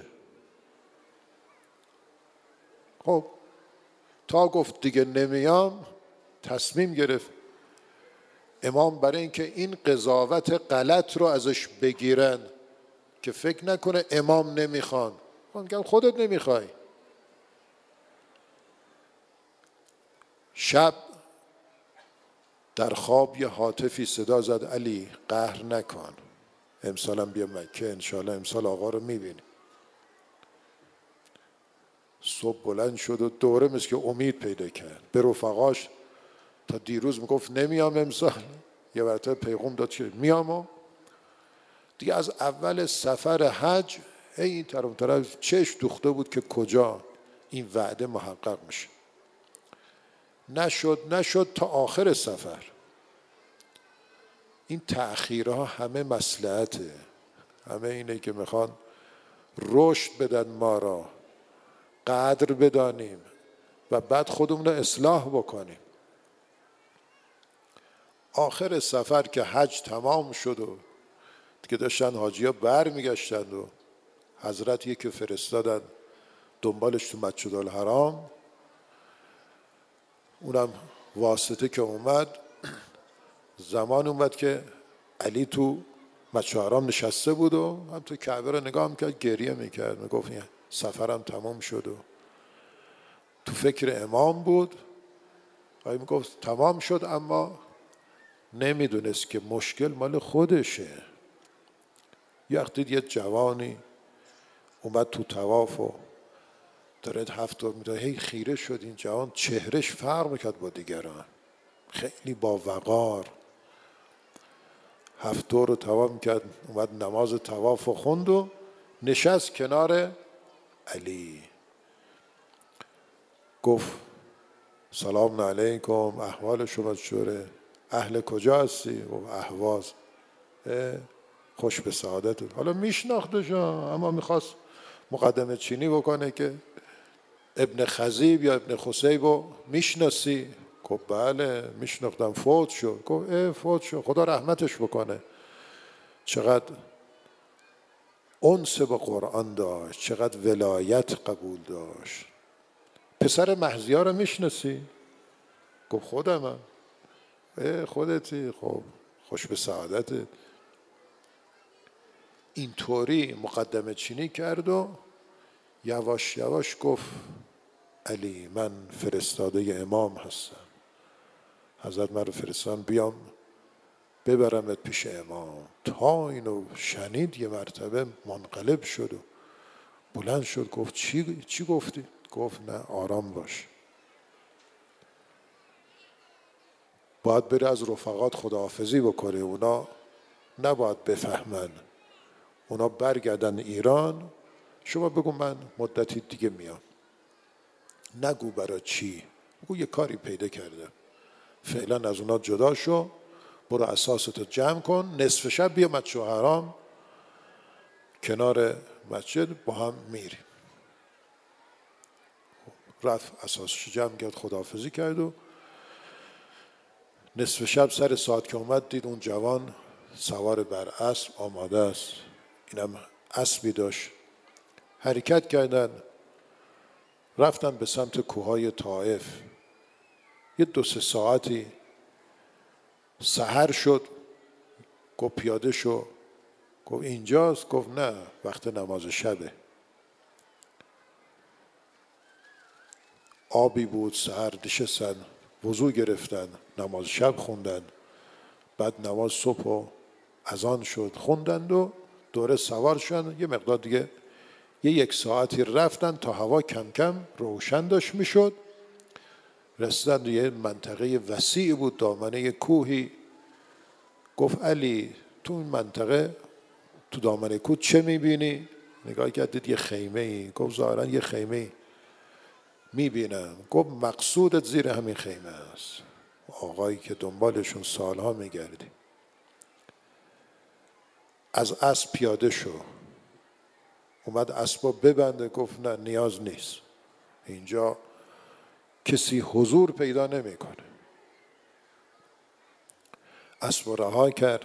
خب تا گفت دیگه نمیام، تصمیم گرفت امام برای اینکه این قضاوت غلط رو ازش بگیرن که فکر نکنه امام نمیخوان، من میگم خودت نمیخوای. شب در خواب یه هاتفی صدا زد علی قهر نکن، امسالم بیا مکه، انشالله امسال آقا رو میبینی. صبح بلند شد و دوره مثل که امید پیدا کرد. به رفقاش تا دیروز میگفت نمیام امسال، یه مرتبه پیغام داد که میام. و دیگه از اول سفر حج این طرف چشم دوخته بود که کجا این وعده محقق میشه. نشد تا آخر سفر. این تأخیرها همه مصلحته، همه اینه که میخوان رشد بدن ما را، قدر بدانیم و بعد خودمون رو اصلاح بکنیم. آخر سفر که حج تمام شد و دیگه داشتن حاجی‌ها بر میگشتند و حضرت یکی فرستادن دنبالش تو مسجد الحرام. اونم واسطه که اومد، زمان اومد که علی تو مسجد الحرام نشسته بود و هم تو کعبه رو نگاه میکرد، گریه میکرد، میگفت سفرم تمام شد و تو فکر امام بود. آقای میگفت تمام شد، اما نمیدونست که مشکل مال خودشه. یه وقتی یه جوانی اومد تو طواف و داره 7 دور میده، هی خیره شد این جوان، چهرش فرق میکرد با دیگران، خیلی با وقار 7 دور رو طواف میکرد. اومد نماز طواف و خوند و نشست کنار علی. گفت سلام علیکم، احوال شما چطوره؟ اهل کجا هستی؟ گفت اهواز. خوش به سعادت. حالا میشناختش اما میخواست مقدمه چینی بکنه که ابن خزیب یا ابن خصیب رو میشناسی؟ گفت بله میشناختم، فوت شد. گفت فوت شد، خدا رحمتش بکنه. چقدر انس به قرآن داشت، چقدر ولایت قبول داشت. پسر مهزیا رو میشناسی؟ گفت خودمم. خودتی؟ خب خوش به سعادتت. اینطوری مقدمه چینی کرد و یواش یواش گفت علی من فرستاده امام هستم، حضرت من رو فرستادن بیام ببرمت پیش امام. تا اینو شنید یه مرتبه منقلب شد و بلند شد. گفت چی گفتی؟ گفت نه آرام باش، باید بری از رفقات خداحافظی بکنی، اونا نباید بفهمن، اونا برگردن ایران، شما بگو من مدتی دیگه میام. نگو برای چی، بگو یه کاری پیدا کرده، فعلا از اونا جدا شو، برو اساستو جمع کن، نصف شب بیا مسجد الحرام کنار مسجد با هم میریم. رفت اساسش جمع کرد، خداحافظی کرد و نصف شب سر ساعت که اومد دید اون جوان سوار بر اسب آماده است. اینم اسبی داشت. حرکت کردن، رفتن به سمت کوههای طائف. یه 2-3 ساعتی سحر شد. گفت پیاده شو. گفت اینجاست؟ گفت نه، وقت نماز شبه. آبی بود، سحر نشستن، وضو گرفتن، نماز شب خوندن، بعد نماز صبح و اذان شد خوندند و دوره سوار شدن. یه مقدار دیگه 1 ساعتی رفتن تا هوا کم کم روشن داشت میشد. رسیدن یه منطقه وسیع بود، دامنه کوهی. گفت علی تو این منطقه تو دامنه کوه چه میبینی؟ نگاه کردید یه خیمه ای. گفت ظاهرا یه خیمه ای میبینم. گفت مقصودت زیر همین خیمه است، آقایی که دنبالشون سالها میگردی. از اسب پیاده شو. اومد اسبا ببنده. گفت نه نیاز نیست، اینجا کسی حضور پیدا نمیکنه. اسب رها کرد،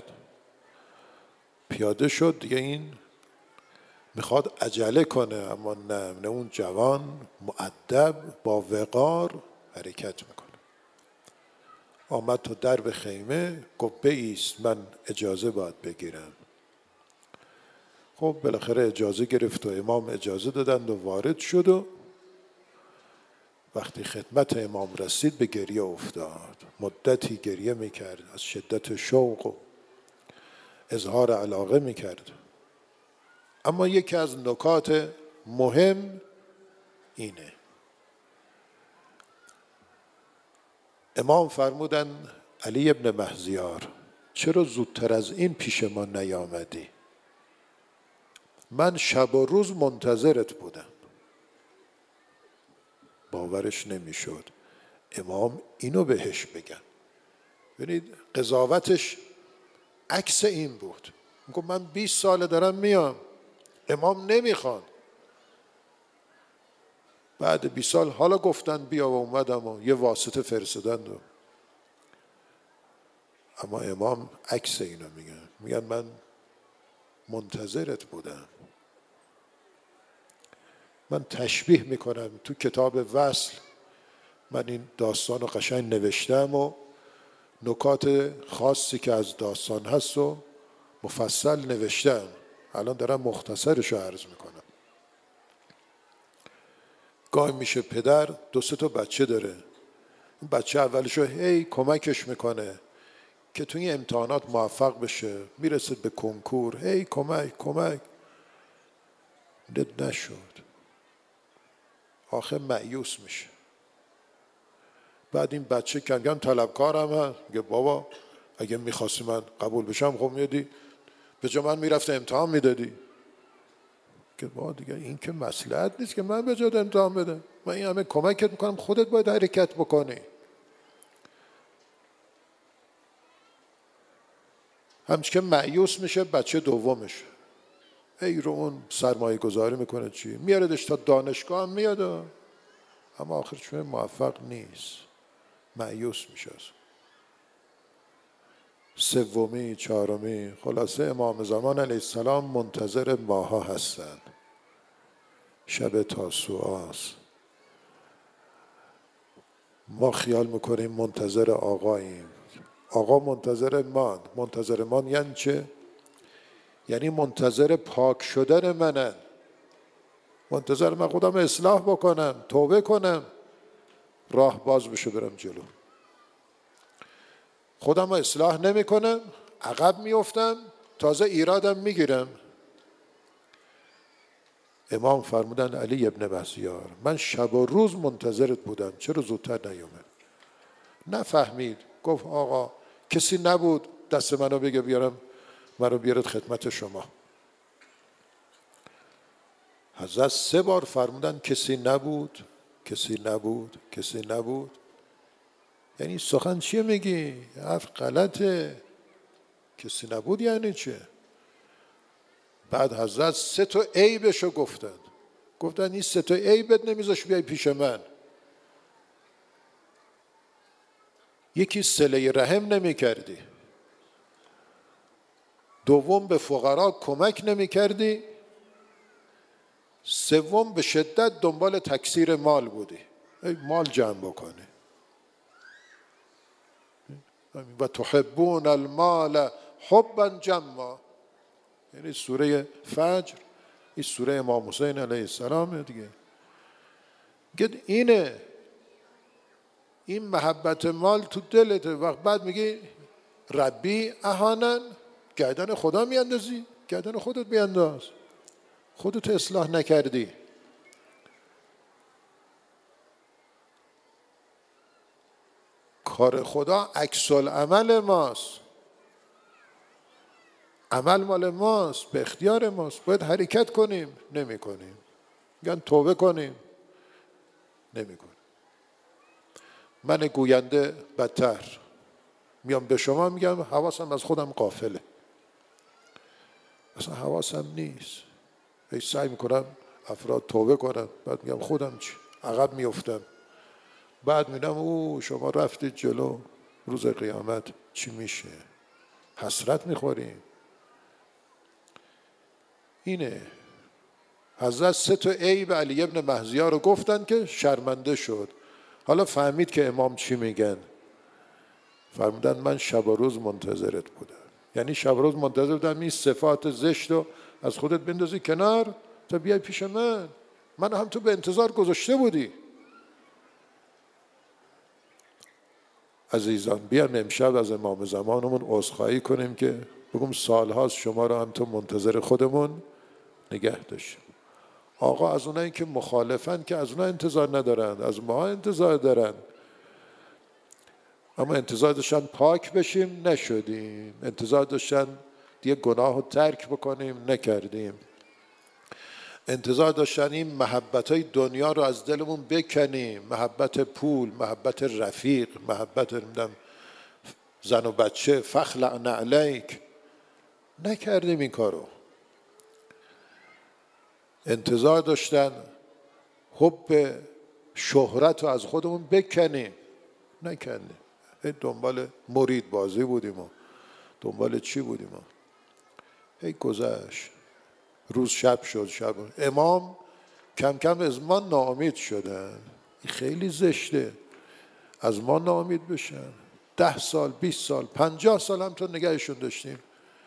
پیاده شد. دیگه این میخواد عجله کنه، اما نه اون جوان مؤدب با وقار حرکت میکنه. آمد تو درب خیمه. گفت بایست من اجازه باید بگیرم. خب بالاخره اجازه گرفت و امام اجازه دادند و وارد شد و وقتی خدمت امام رسید به گریه افتاد. مدتی گریه میکرد، از شدت شوق و اظهار علاقه میکرد. اما یکی از نکات مهم اینه، امام فرمودن علی ابن مهزیار چرا زودتر از این پیش ما نیامدی؟ من شب و روز منتظرت بودم. باورش نمیشد امام اینو بهش بگن. ببینید قضاوتش عکس این بود. میگم من 20 ساله دارم میام، امام نمیخوان. بعد 20 سال حالا گفتن بیا و اومدم و یه واسطه فرستادن و اما امام عکس اینو میگن من منتظرت بودم. من تشبیه میکنم تو کتاب وصل، من این داستان رو قشنگ نوشتم و نکات خاصی که از داستان هست و مفصل نوشتم. الان دارم مختصرش رو عرض میکنم. گاهی میشه پدر 2-3 تا بچه داره، این بچه اولشو هی کمکش میکنه که توی امتحانات موفق بشه، میرسه به کنکور، هی کمک نشد، آخر مایوس میشه. بعد این بچه کم کم طلبکارم هست، میگه بابا اگه میخواستی من قبول بشم خب میادی به جا من میرفته امتحان میدادی. که بابا دیگه این که مصلحت نیست که من به جا امتحان بدم، من این همه کمکت میکنم، خودت باید حرکت بکنی. همچنین که مایوس میشه بچه دومش، ای رو اون سرمایه گذاری میکنه چی، میاردش تا دانشگاه هم میاد اما آخر چون موفق نیست، مایوس میشه. سومی، چهارمی، خلاصه امام زمان علیه السلام منتظر ماها هستند. شب تاسوعاست، ما خیال میکنیم منتظر آقاییم، آقا منتظر من یعنی چه؟ یعنی منتظر پاک شدن منن، منتظر من خودم اصلاح بکنم، توبه کنم، راه باز بشه برم جلو. خودم اصلاح نمی کنم، عقب میافتم، تازه ایرادم میگیرم. امام فرمودن علی ابن مهزیار من شب و روز منتظرت بودم، چرا زودتر نیومد؟ نفهمید، گفت آقا کسی نبود دست منو بگه بیارم منو بیارد خدمت شما. حضرت 3 بار فرمودن کسی نبود. یعنی سخن چیه میگی؟ حرف غلطه. کسی نبود یعنی چه؟ بعد حضرت 3 تا عیبشو گفتن این 3 تا عیبت نمیذاش بیای پیش من. یکی صله رحم نمی کردی، دوم به فقرا کمک نمی کردی، سوم به شدت دنبال تکثیر مال بودی، مال جمع بکنی. و تحبون المال حبا جما، یعنی سوره فجر، این سوره امام حسین علیه السلام دیگه. اینه، این محبت مال تو دلته. وقت بعد میگی ربی اهانن، گردن خدا میاندازی، گردن خودت بیانداز، خودت اصلاح نکردی. کار خدا عکس العمل ماست، عمل مال ماست، به اختیار ماست، باید حرکت کنیم، نمی کنیم. میگن توبه کنیم، نمی کنیم. من گوینده بدتر میام به شما میگم حواسم از خودم غافله، اصلا حواسم نیست. سعی میکنم افراد توبه کنم، بعد میگم خودم چی، عقب میافتم. بعد میگم شما رفتید جلو، روز قیامت چی میشه؟ حسرت میخوریم. اینه حضرت 3 تا عیب علی ابن مهزیار رو گفتن که شرمنده شد. حالا فهمید که امام چی میگن. فرمودن من شب و روز منتظرت بودم، یعنی شب و روز منتظر بودم این صفات زشت رو از خودت بندازی کنار تا بیای پیش من هم تو به انتظار گذاشته بودی. عزیزان بیان امشب از امام زمانمون عذرخواهی کنیم که بگم سالهاست شما رو هم تو منتظر خودمون نگه داشتیم. آقا از اونایی که مخالفن که از اونا انتظار ندارن، از ما انتظار دارن. اما انتظار داشتن پاک بشیم، نشدیم. انتظار داشتن دیگه گناه رو ترک بکنیم، نکردیم. انتظار داشتن این محبتای دنیا رو از دلمون بکنیم، محبت پول، محبت رفیق، محبت زن و بچه، فخلع علیک. نکردیم این کارو. انتظار داشتن حب شهرت رو از خودمون بکنیم، نکنیم. دنبال مرید بازی بودیم و دنبال چی بودیم و هی گذشت. روز شب شد. شب امام کم کم از ما ناامید شدن. خیلی زشته از ما ناامید بشن. 10 سال 20 سال 50 سال هم تو نگهشون داشتیم.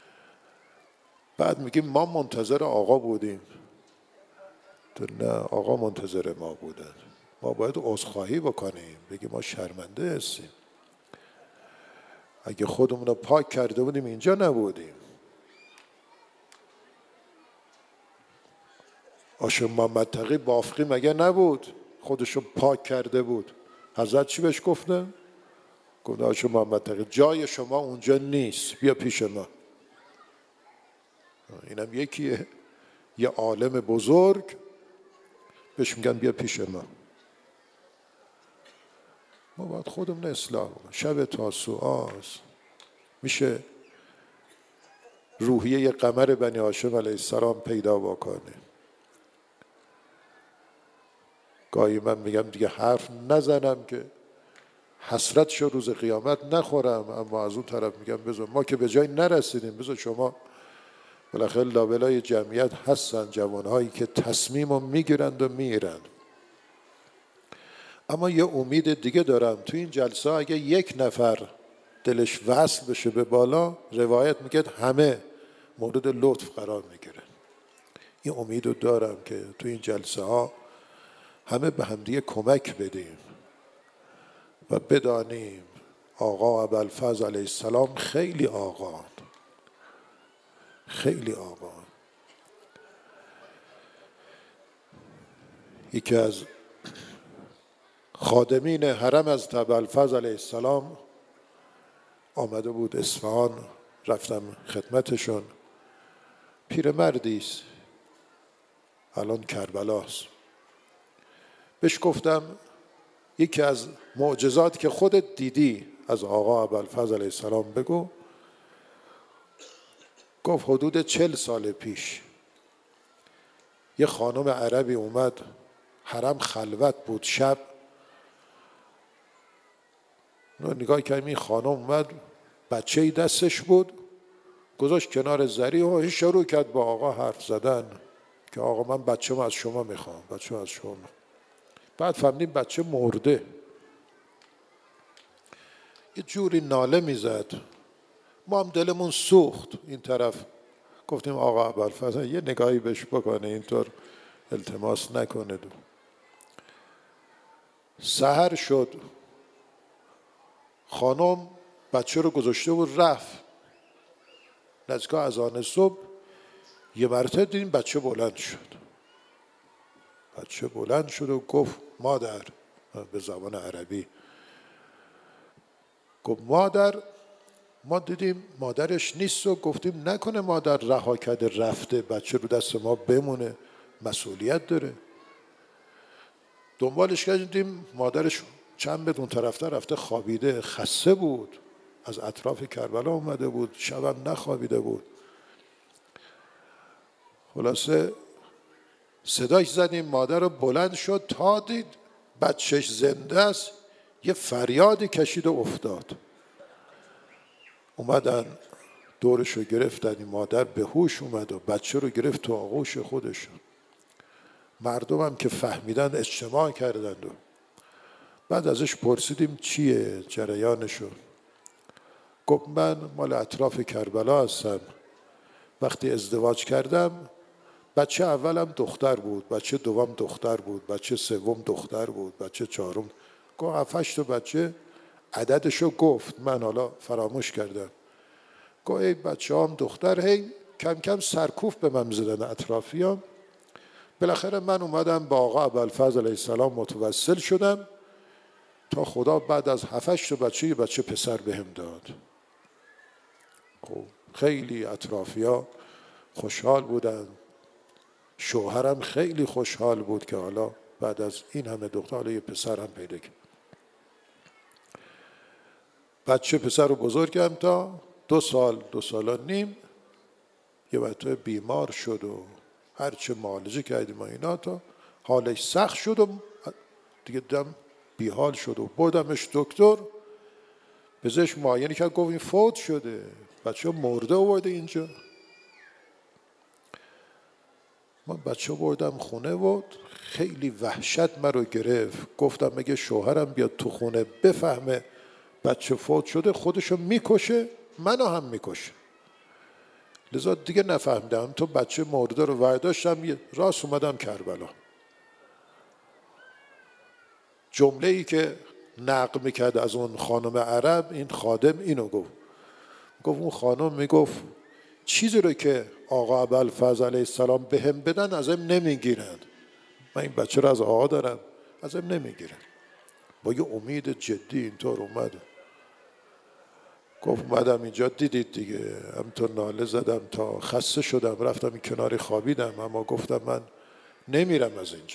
بعد میگیم ما منتظر آقا بودیم. تو نه، آقا منتظر ما بودن. ما باید عذرخواهی بکنیم، بگیم ما شرمنده هستیم. اگه خودمون رو پاک کرده بودیم اینجا نبودیم. آشه محمد تقی بافقی مگه نبود؟ خودشو پاک کرده بود. حضرت چی بهش گفتن؟ گفت آشه محمد تقی جای شما اونجا نیست، بیا پیش ما. اینم یکیه، یه عالم بزرگ بهش میگن بیا پیش ما. ما باید خودمون اصلاح کنیم. شب تاسوعاست، میشه روحیه قمر بنی هاشم علیه السلام پیدا بکنیم. گاهی من میگم دیگه حرف نزنم که حسرتشو روز قیامت نخورم، اما از اون طرف میگم بذار ما که به جای نرسیدیم، بذار شما بالاخره لابلای جمعیت هستن جوانهایی که تصمیمو میگیرند و میرند. اما یه امید دیگه دارم، تو این جلسه اگه یک نفر دلش وصل بشه به بالا، روایت میگه همه مورد لطف قرار میگیرن. این امیدو دارم که تو این جلسه ها همه به همدیگه کمک بدیم و بدانیم آقا ابوالفضل علیه السلام خیلی آقا، خیلی آقا. یکی از خادمین حرم از ابوالفضل علیه السلام آمده بود اصفهان، رفتم خدمتشون. پیرمردی است، الان کربلاست. بهش گفتم یکی از معجزات که خودت دیدی از آقا ابوالفضل علیه السلام بگو. گفت حدود 40 سال پیش یه خانم عربی اومد، حرم خلوت بود، شب نگاه کردیم این خانم اومد، بچه‌ای دستش بود، گذاشت کنار زری و شروع کرد با آقا حرف زدن که آقا من بچه‌م از شما میخوام، بچه‌م از شما. بعد فهمیدیم بچه مرده. یه جوری ناله میزد، ما هم دلمون سوخت. این طرف گفتیم آقا ابوالفضل یه نگاهی بهش بکنه، اینطور التماس نکنه. سحر شد، خانم بچه رو گذاشته بود رفت. نزدیک اذان صبح یه مرتبه دیدیم بچه بلند شد. بچه بلند شد و گفت مادر، به زبان عربی گفت مادر. ما دیدیم مادرش نیست و گفتیم نکنه مادر رها کرده رفته، بچه رو دست ما بمونه، مسئولیت داره. دنبالش کردیم، مادرش چند متر اون طرف‌تر رفته خوابیده، خسته بود، از اطراف کربلا اومده بود، شبم نخوابیده بود. خلاصه صداش زدیم، مادر رو بلند شد، تا دید بچهش زنده است، یه فریادی کشید و افتاد. اومدن دورش رو گرفتن، این مادر به هوش اومد و بچه رو گرفت تو آغوش خودشون. مردم هم که فهمیدن اجتماع کردند و بعد ازش پرسیدیم چیه جریانشو. گفت من مال اطراف کربلا هستم، وقتی ازدواج کردم بچه اولم دختر بود، بچه دوم دختر بود، بچه سوم دختر بود، بچه چهارم. گفت 7-8 تا بچه عددشو گفت، من حالا فراموش کردم. گفت ای بچه هم دختر. هی کم کم سرکوف به من زدن اطرافیام. بالاخره من اومدم با آقا ابوالفضل علیه السلام متوسل شدم تا خدا بعد از 7-8 تا بچه یه بچه پسر بهم داد. خیلی اطرافیا خوشحال بودن، شوهرم خیلی خوشحال بود که حالا بعد از این همه دختر یه پسر هم پیدا کرد. بچه پسر رو بزرگم تا 2 سال 2 سال و نیم یه بچه بیمار شد و هرچه معالجه کردیم و اینا تا حالش سخت شد و دیگه دم بیحال شد و بردمش دکتر. بزش معاینه کرد، گفت این فوت شده، بچه مرده آورده اینجا. من بچه بردم خونه و خیلی وحشت من رو گرفت. گفتم مگه شوهرم بیاد تو خونه بفهمه بچه فوت شده خودشو میکشه منو هم میکشه. لذا دیگه نفهمیدم، تو بچه مرده رو ورداشتم راست اومدم کربلا. جمله ای که نقل میکرد از اون خانم عرب، این خادم اینو گفت اون خانم میگفت چیزی رو که آقا ابوالفضل علیه السلام بهم بدن ازم نمیگیرن، من این بچه رو از آقا دارم ازم نمیگیرن. با یه امید جدی اینطور اومد. گفت اومدم اینجا دیدید دیگه، همینطور ناله زدم تا خسته شدم، رفتم این کناری خوابیدم، اما گفتم من نمیرم از اینجا.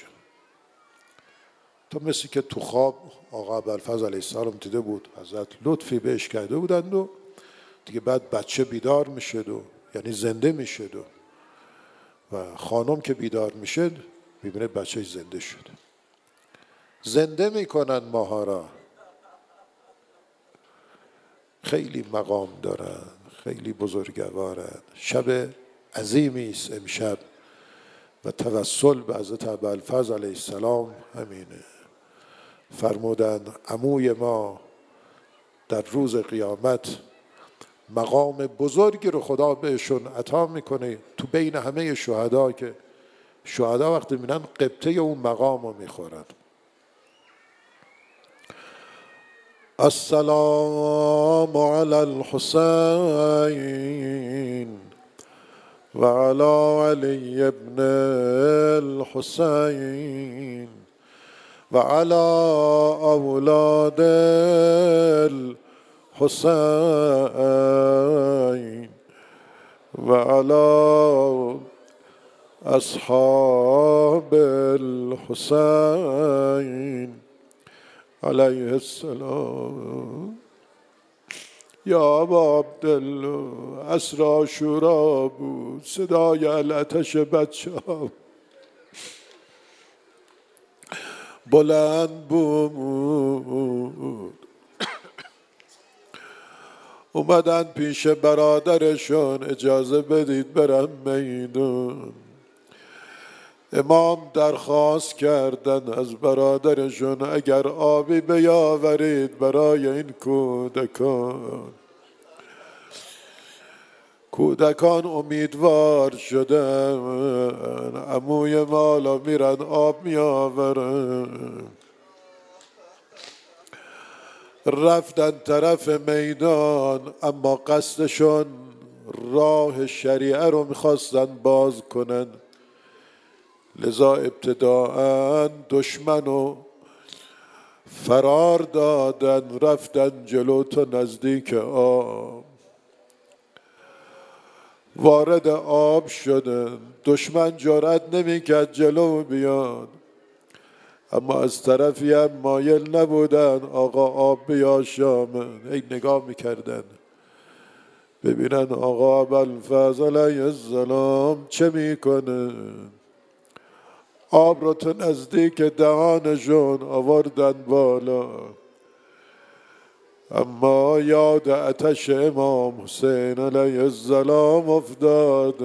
تا مثل که تو خواب آقا ابوالفضل علیه السلام دیده بود حضرت لطفی بهش کرده بودند و دیگه بعد بچه بیدار میشد و یعنی زنده میشد و خانم که بیدار میشد میبینه بچه زنده شده. زنده میکنن ماها را. خیلی مقام دارن، خیلی بزرگوارن. شب عظیمی است امشب و توسل به حضرت ابوالفضل علیه السلام همینه. فرمودند عموی ما در روز قیامت مقام بزرگی رو خدا بهشون عطا میکنه تو بین همه شهدا، که شهدا وقتی میرن قبطه اون مقام رو میخورن. السلام علی الحسین و علی علی ابن الحسین و علی اولاد الحسین و علی اصحاب الحسین علیه السلام. یا ابا عبدالله عصر شورا بود، صدای العطش بچه ها بلند بود. اومدن پیش برادرشون اجازه بدید برم میدون. امام درخواست کردن از برادرشون اگر آبی بیاورید برای این کودکان امیدوار شدن. عموی مالا میرن آب میآورن. رفتن طرف میدان، اما قصدشون راه شریعه رو میخواستن باز کنن. لذا ابتداءً دشمنو فرار دادن، رفتن جلو تا نزدیک آب. وارد آب شدن، دشمن جرأت نمیکرد جلو بیاد، اما از طرفی هم مایل نبودن آقا آب بیاشامن. ای نگاه میکردن ببینن آقا ابوالفضل علیه السلام چه میکنه. آب رو تا نزدیک دهانشون آوردن بالا، اما یاد آتش امام حسین علیه السلام افتاد.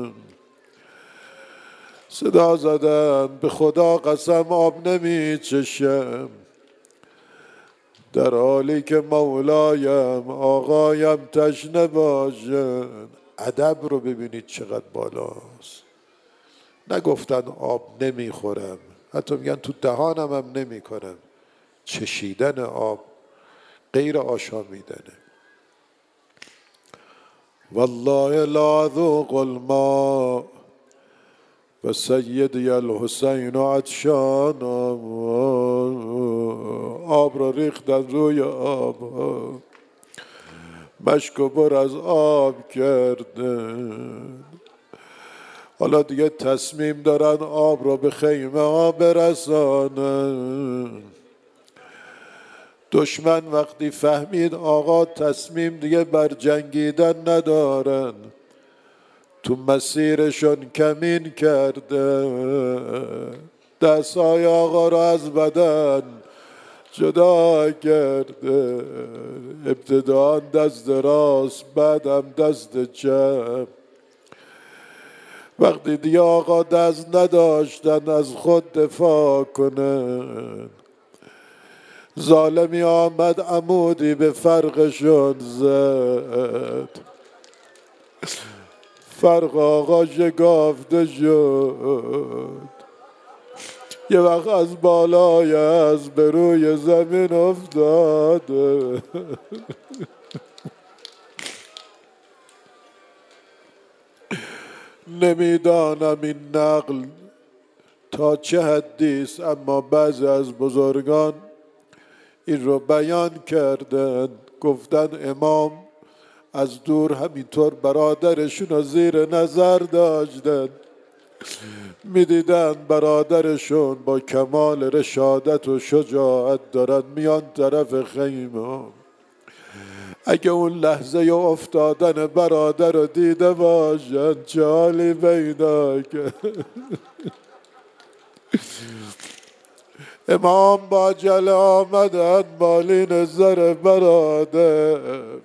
صدا زدن به خدا قسم آب نمی چشم، در حالی که مولایم آقایم تشنه باشد. ادب رو ببینید چقدر بالاست. نگفتن آب نمیخورم، حتی میگن تو دهانم هم نمی کنم. چشیدن آب غیر آشامیدنه. والله لا ذوق الماء و سیدی الحسین عطشان. آب را ریختن روی آب، مشکو بر از آب کردن. حالا دیگه تصمیم دارن آب را به خیمه ها برسانن. دشمن وقتی فهمید آقا تصمیم دیگه بر جنگیدن ندارن، تو مسیرشون کمین کرده، دستای آقا را از بدن جدا کرده. ابتداء دست راست، بعدم دست چپ. وقتی دیگه آقا دست نداشتن از خود دفاع کنن، ظالمی آمد عمودی به فرقشون زد. فرق آقا شکافته شد. یه وقت از بالای از به روی زمین افتاد. نمیدانم این نقل تا چه حدیست، اما بعضی از بزرگان این رو بیان کردن. گفتن امام از دور همینطور برادرشون رو زیر نظر داشتن، میدیدن برادرشون با کمال رشادت و شجاعت دارن میان طرف خیمه. اگه اون لحظه افتادن برادر رو دیده باشن چه حالی پیدا کرد. امام با جله آمدن بالین زر برادر.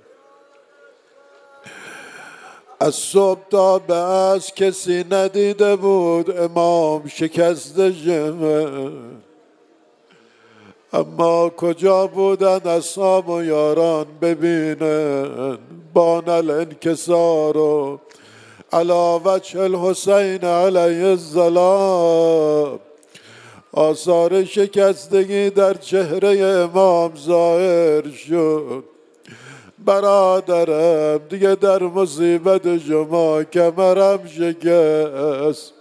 از صبح تا به عصر کسی ندیده بود امام شکسته شمه. اما کجا بودن اصحاب و یاران ببینن بان الانکسار و علی وجه الحسین علیه السلام. آثار شکستگی در چهره امام ظاهر شد. برادرم دیگه در مصیبت شما کمرم شکست،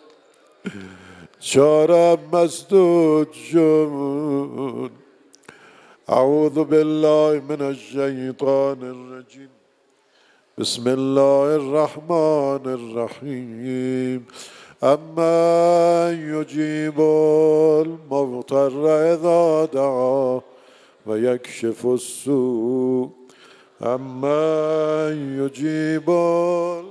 چارم مسدود شد. اعوذ بالله من الشیطان الرجیم. بسم الله الرحمن الرحیم. اما یجیب المضطر اذا دعا و یکشف السوء. اما یجیب